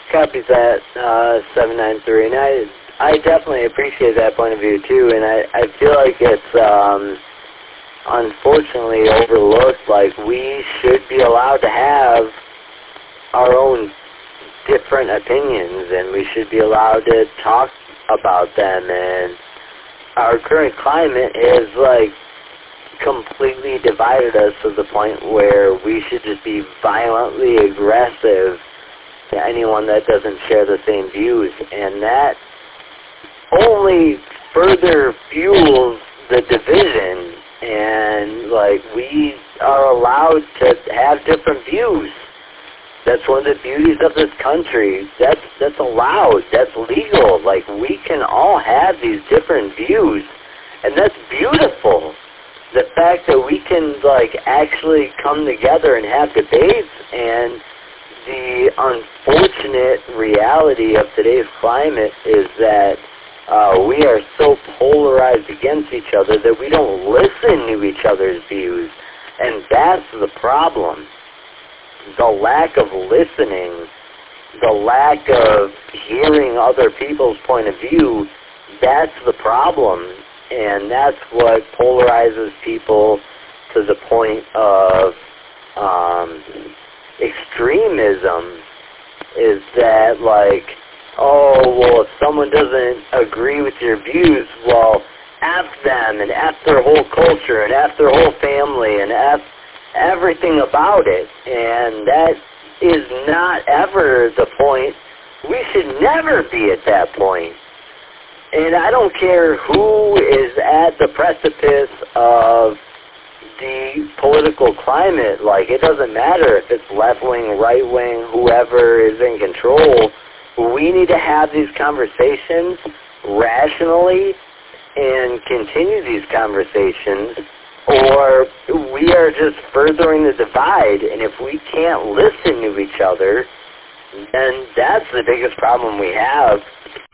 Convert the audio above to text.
Copies that, 793, and I definitely appreciate that point of view too, and I feel like it's unfortunately overlooked. Like, we should be allowed to have our own different opinions, and we should be allowed to talk about them, and our current climate is like completely divided us to the point where we should just be violently aggressive to anyone that doesn't share the same views, and that only further fuels the division. And like, we are allowed to have different views. That's one of the beauties of this country. That's allowed. That's legal. Like, we can all have these different views, and that's beautiful. The fact that we can like actually come together and have debates, and the unfortunate reality of today's climate is that we are so polarized against each other that we don't listen to each other's views, and that's the problem. The lack of listening, the lack of hearing other people's point of view, that's the problem, and that's what polarizes people to the point of extremism, is that like, oh, well, if someone doesn't agree with your views, well, F them, and F their whole culture, and F their whole family, and F everything about it. And that is not ever the point. We should never be at that point. And I don't care who is at the precipice of the political climate. Like, it doesn't matter if it's left-wing, right-wing, whoever is in control. We need to have these conversations rationally and continue these conversations, or we are just furthering the divide. And if we can't listen to each other, then that's the biggest problem we have.